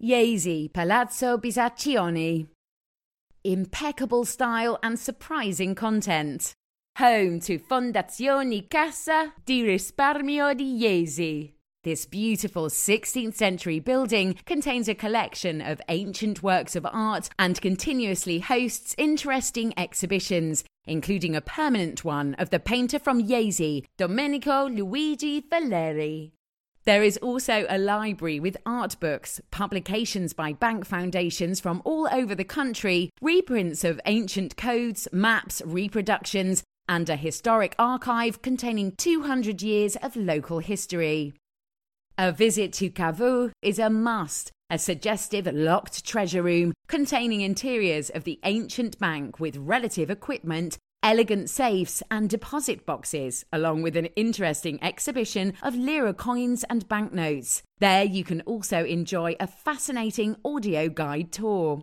Iesi, Palazzo Bisaccioni. Impeccable style and surprising content. Home to Fondazioni Cassa di Risparmio di Iesi. This beautiful 16th century building contains a collection of ancient works of art and continuously hosts interesting exhibitions, including a permanent one of the painter from Iesi, Domenico Luigi Valeri. There is also a library with art books, publications by bank foundations from all over the country, reprints of ancient codes, maps, reproductions, and a historic archive containing 200 years of local history. A visit to Cavour is a must, a suggestive locked treasure room containing interiors of the ancient bank with relative equipment, elegant safes and deposit boxes, along with an interesting exhibition of lira coins and banknotes. There you can also enjoy a fascinating audio guide tour.